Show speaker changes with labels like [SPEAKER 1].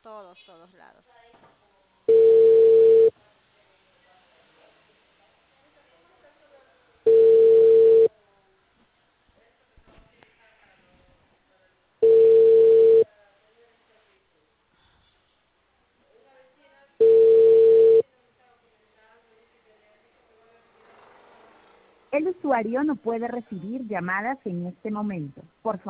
[SPEAKER 1] todos lados.
[SPEAKER 2] El usuario no puede recibir llamadas en este momento. Por favor.